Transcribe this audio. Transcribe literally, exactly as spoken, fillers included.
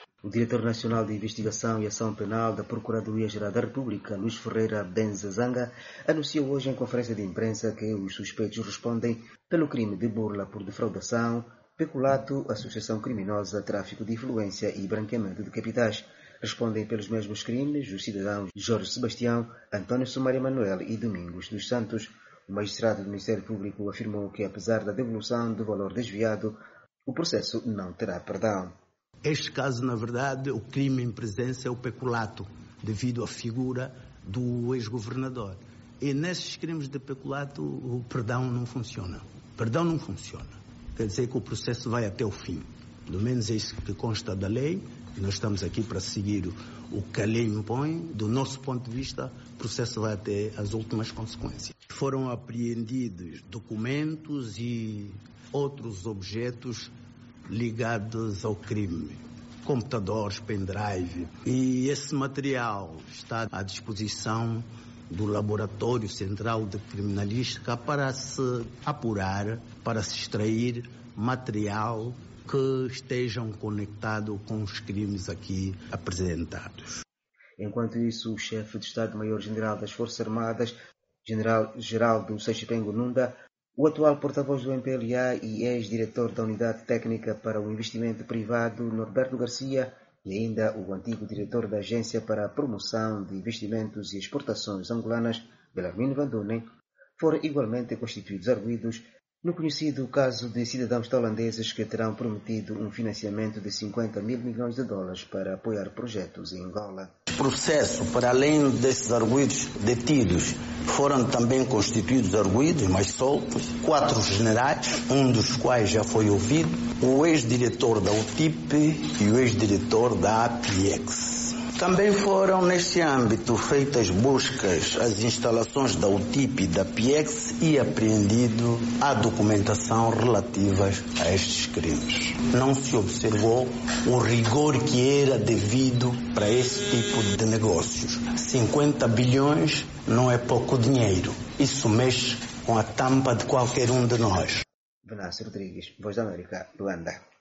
O diretor nacional de Investigação e Ação Penal da Procuradoria-Geral da República, Luís Ferreira Benzazanga, anunciou hoje em conferência de imprensa que os suspeitos respondem pelo crime de burla por defraudação, peculato, associação criminosa, tráfico de influência e branqueamento de capitais. Respondem pelos mesmos crimes os cidadãos Jorge Sebastião, António Sumário Manuel e Domingos dos Santos. O magistrado do Ministério Público afirmou que, apesar da devolução do valor desviado, o processo não terá perdão. Este caso, na verdade, o crime em presença é o peculato, devido à figura do ex-governador. E nesses crimes de peculato, o perdão não funciona. O perdão não funciona. Quer dizer que o processo vai até o fim. Pelo menos é isso que consta da lei. Nós estamos aqui para seguir o que a lei impõe. Do nosso ponto de vista, o processo vai até as últimas consequências. Foram apreendidos documentos e outros objetos ligados ao crime, computadores, pendrive, e esse material está à disposição do Laboratório Central de Criminalística para se apurar, para se extrair material que estejam conectado com os crimes aqui apresentados. Enquanto isso, o chefe de Estado-Maior-General das Forças Armadas, General Geraldo Seixas-Pengo Nunda, o atual porta-voz do M P L A e ex-diretor da Unidade Técnica para o Investimento Privado, Norberto Garcia, e ainda o antigo diretor da Agência para a Promoção de Investimentos e Exportações Angolanas, Belarmino Vandunen, foram igualmente constituídos arguidos no conhecido caso de cidadãos tailandeses que terão prometido um financiamento de cinquenta mil milhões de dólares para apoiar projetos em Angola. O processo, para além desses arguidos detidos, foram também constituídos arguidos mais soltos, quatro generais, um dos quais já foi ouvido, o ex-diretor da U T I P e o ex-diretor da A P I E X. Também foram, neste âmbito, feitas buscas às instalações da U T I P e da P I E X e apreendido a documentação relativa a estes crimes. Não se observou o rigor que era devido para esse tipo de negócios. cinquenta bilhões não é pouco dinheiro. Isso mexe com a tampa de qualquer um de nós. Venâncio Rodrigues, Voz da América, Luanda.